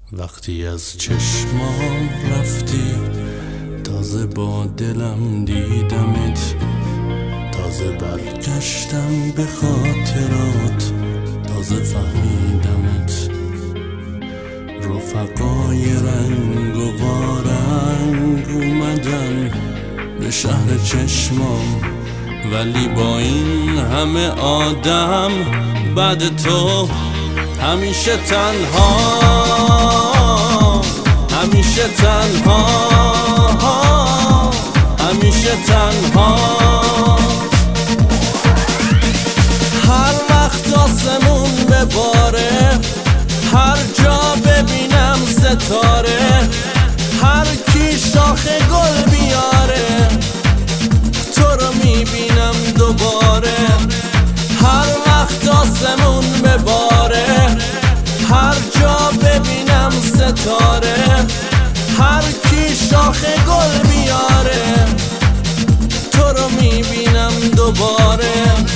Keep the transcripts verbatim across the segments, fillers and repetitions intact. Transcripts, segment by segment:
وقتی از چشمام رفتی تازه با دلم دیدمت، تازه برگشتم به خاطرات، تازه فهمیدمت. رفقای رنگ و وارنگ اومدن به شهر چشمام، ولی با این همه آدم بعد تو همیشه تنها، همیشه تنها، همیشه تنها. هر وقت آسمون بباره، هر جا ببینم ستاره، هر کی شاخ گل بیاره تو رو میبینم دوباره. هر وقت آسمون بباره، هر جا ببینم ستاره، هر کی شاخ گل بیاره تو رو میبینم دوباره.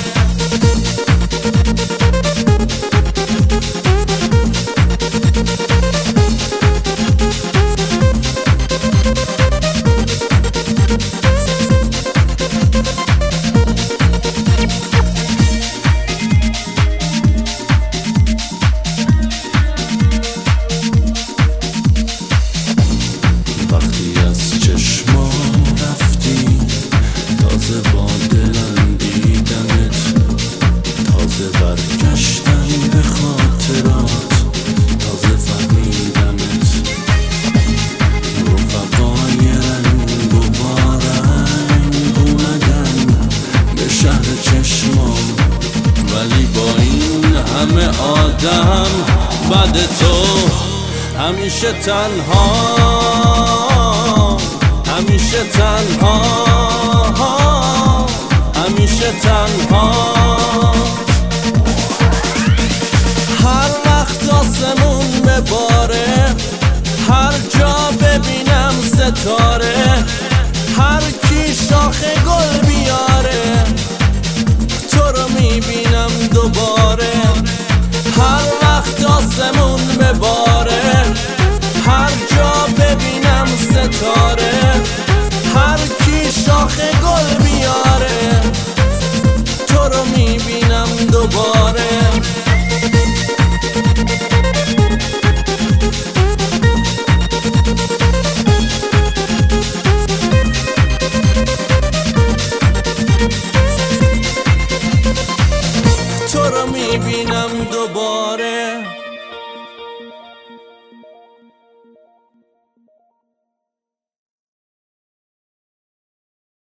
ولی با این همه آدم بعد تو همیشه تنها، همیشه تنها، همیشه تنها. هر وقت آسمون بباره، هر جا ببینم ستاره، هر کی شاخ گل بیاره تو رو میبینم دوباره. هر وقت آسمون بباره،